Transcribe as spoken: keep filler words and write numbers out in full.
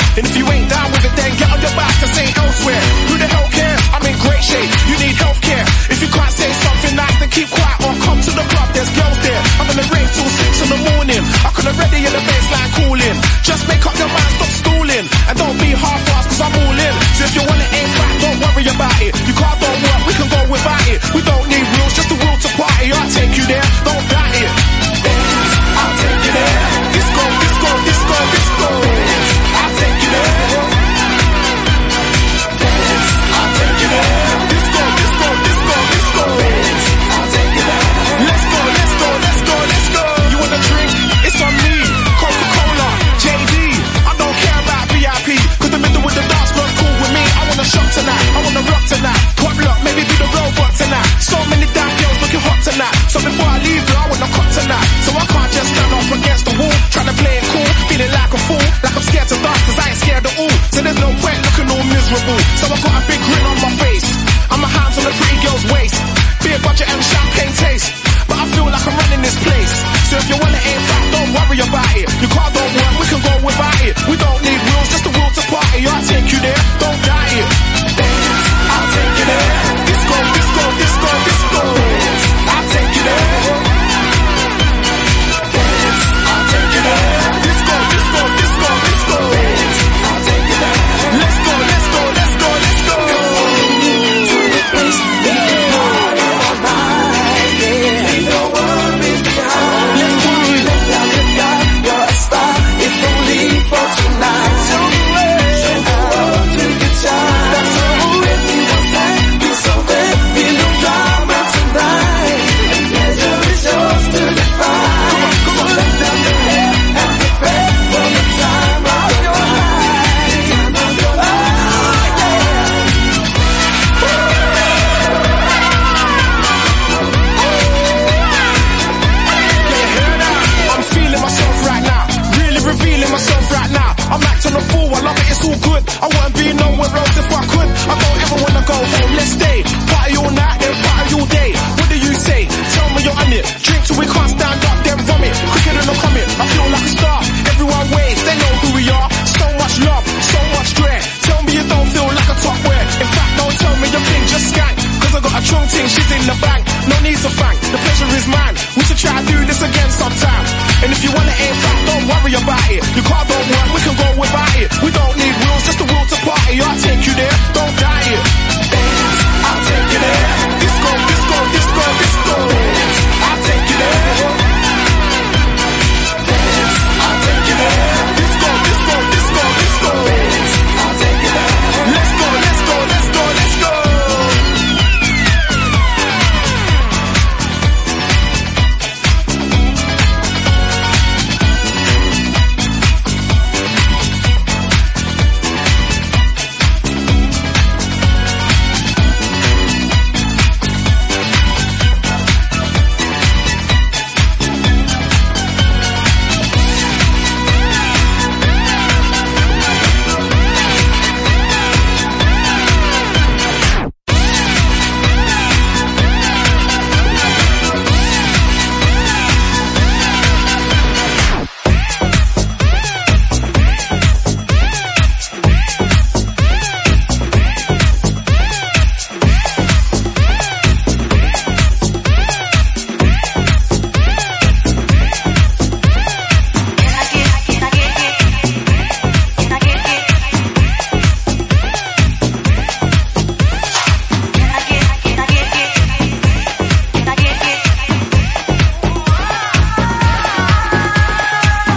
And if you ain't down with it, then get on your back and say elsewhere. Who the hell cares? I'm in great shape. You need healthcare. If you can't say something nice, then keep quiet or come to the club. There's girls there. I'm gonna rave till six in the morning. I could already in the baseline cooling. Just make up your mind, stop stooling, and don't be half-assed, cause I'm all in. So if you want it ain't fat, don't worry about it. You can't don't work, we can go without it. We don't need rules, just the will to party. I'll take you there, don't doubt it. Dance, I'll take you there. Disco, disco, disco, disco. Dance, I'll take you there. Dance, I'll take you there. Disco, disco, disco, disco. Dance, I'll take you there. Let's go, let's go, let's go, let's go. You want a drink? It's on me. Coca-Cola, J D. I don't care about V I P, cause the middle with the dance floor's cool with me. I wanna shop tonight, I wanna rock tonight. Pop lock, maybe be the robot tonight. So many damn girls looking hot tonight. So before I leave you, I wanna cut tonight. So I can't just stand up against the wall, trying to play it cool, feeling like a fool, like I'm scared to dance, cause I ain't scared at all. So there's no point looking all miserable. So I got a big grin on my face, and my hands on the pretty girl's waist. Beer budget and champagne taste, but I feel like I'm running this place. So if you want it ain't fat, don't worry about it. Your car don't work, we can go without it. We don't need rules, just the will to party. I'll take you there, don't doubt it. Dance, I'll take you there. Disco, disco, disco, disco. Dance, I'll take you there. Dance, I'll take you there. Disco, disco, disco, disco. Dance, I'll take you there. Let's go, let's go, let's go, let's go. To the place we can party all night, yeah. Leave no worries behind. Let's do it. Let down the guy, you're a star. It's only for tonight. Show the way, show the world to good time. That's all everyone said. Be so bad, be no drama tonight. And pleasure is yours to define. So let down your hair and prepare for the time of your life. Time of your life, yeah. Yeah, you hear that? I'm feeling myself right now, really revealing myself right now. I'm acting a fool, I love it, it's all good. I wouldn't be nowhere else if I could. I don't ever wanna go home, let's stay. Party all night, then party all day. What do you say? Tell me you're on it. Drink till we can't stand up, then vomit. Quicker than a comet, I feel like a star. Everyone waves, they know who we are. So much love, so much dread. Tell me you don't feel like a top wear. In fact, don't tell me your thing just skank, cause I got a chung ting, she's in the bank. No need to thank, the pleasure is mine. We should try to do this again sometime. And if you want it ain't fat, don't worry about it. Your car don't work, we can go without it. We don't need rules, just the will to party.